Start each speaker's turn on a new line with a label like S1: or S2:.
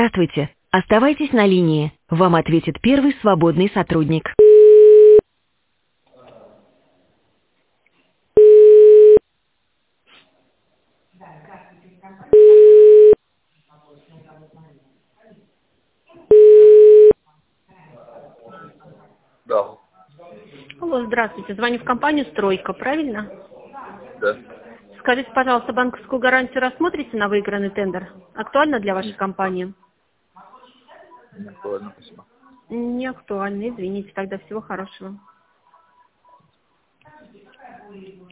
S1: Здравствуйте. Оставайтесь на линии. Вам ответит первый свободный сотрудник.
S2: Да,
S3: Алло, здравствуйте. Звоню в компанию «Стройка», правильно?
S2: да.
S3: Скажите, пожалуйста, банковскую гарантию рассмотрите на выигранный тендер? Актуально для вашей компании?
S2: Не актуально, спасибо.
S3: Не актуально, извините, тогда всего хорошего.